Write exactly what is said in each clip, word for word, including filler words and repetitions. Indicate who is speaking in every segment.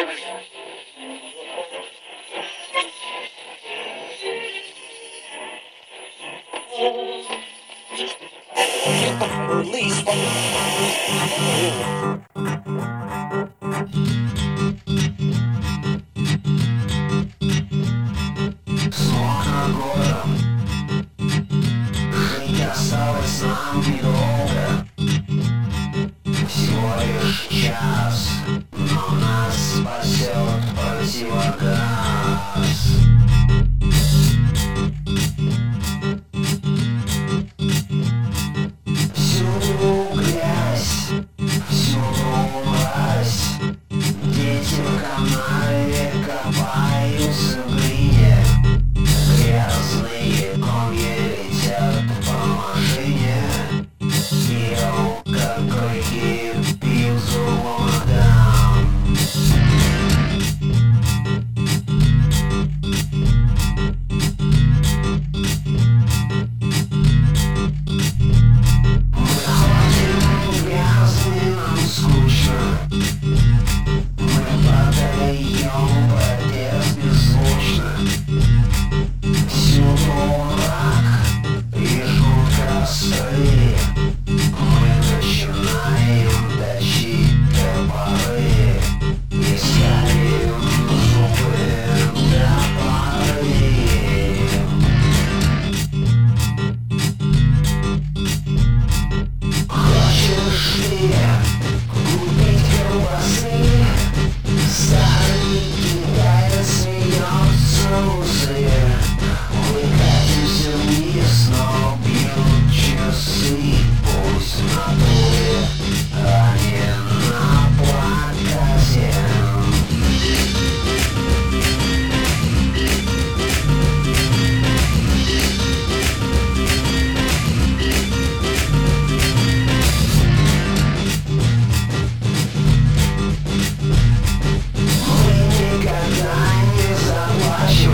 Speaker 1: Release.
Speaker 2: Словно гором жить осталось нам недолго. Всего лишь час, но нас спасет противогаз. Всюду грязь, всюду мразь. Дети в канаве копаются в глине. Грязные комья летят по машине. И алкоголики пьют с голодом. Мы ходим грязные, нам скучно. Мы подаем протест беззвучно. Всюду мрак и жгут костры. Мы начинаем точить топоры. Искаем зубы до поры. Хочешь ли купить колбасы? Старый китаец смеется в усы. Мы катимся вниз, но бьют часы. Пусть в натуре, а не на плакате. Мы никогда не заплачем,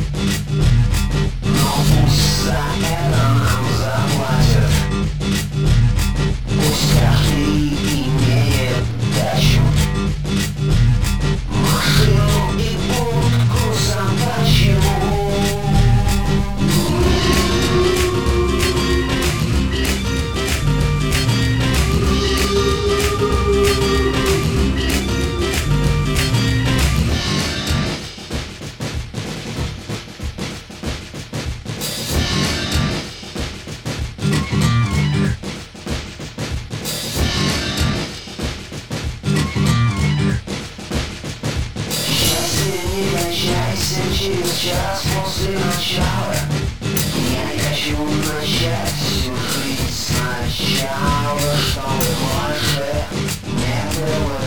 Speaker 2: но пусть за это нам заплатят. Пусть каждый имеет дачу, машину и будку собачью. Счастье, не кончайся через час после начала. Я не хочу начать всю жизнь сначала, чтобы больше не было